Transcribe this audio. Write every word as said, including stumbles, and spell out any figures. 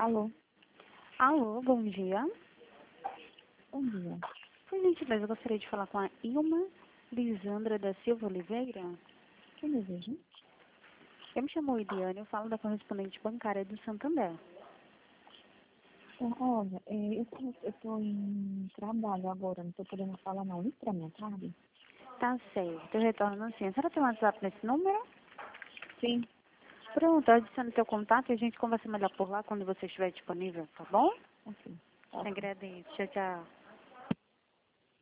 Alô, Alô, bom dia. bom dia. Por gentileza, eu gostaria de falar com a Ilma Lisandra da Silva Oliveira. Quem deseja? Eu me chamo Eliane, eu falo da correspondente bancária do Santander. Ah, olha, é, eu tô, eu tô em trabalho agora, não tô podendo falar não. Liga pra minha tarde? Tá certo, eu retorno assim. A senhora tem um WhatsApp nesse número? Sim. Pronto, eu adiciono teu contato e a gente conversa melhor por lá quando você estiver disponível, tá bom? Ok. Tá. Agradeço. Tchau, tchau.